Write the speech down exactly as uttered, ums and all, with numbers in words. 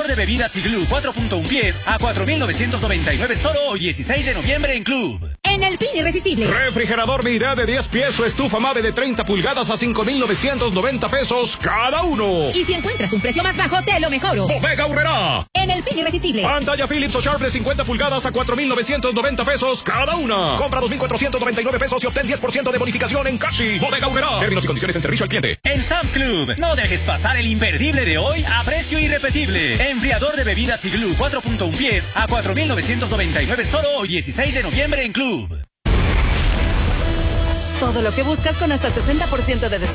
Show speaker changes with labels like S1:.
S1: de bebidas Iglú cuatro punto uno pies a cuatro mil novecientos noventa y nueve solo hoy dieciséis de noviembre en Club.
S2: En el fin irresistible.
S3: Refrigerador Mirea de diez pies o estufa Mave de treinta pulgadas a cinco mil novecientos noventa pesos cada uno.
S2: Y si encuentras un precio más bajo, te lo mejoro.
S3: Bodega Aurrerá.
S2: En el fin irresistible.
S3: Pantalla Philips o Sharp de cincuenta pulgadas a cuatro mil novecientos noventa pesos cada una. Compra dos mil cuatrocientos noventa y nueve pesos y obtén diez por ciento de bonificación en Cashi. Bodega Aurrerá. Términos y condiciones en servicio al cliente.
S1: En Sam's Club, no dejes pasar el imperdible de hoy a precio irrepetible. Enfriador de bebidas Iglú cuatro punto uno pies a cuatro mil novecientos noventa y nueve solo hoy dieciséis de noviembre en Club.
S4: Todo lo que buscas con hasta sesenta por ciento de descuento.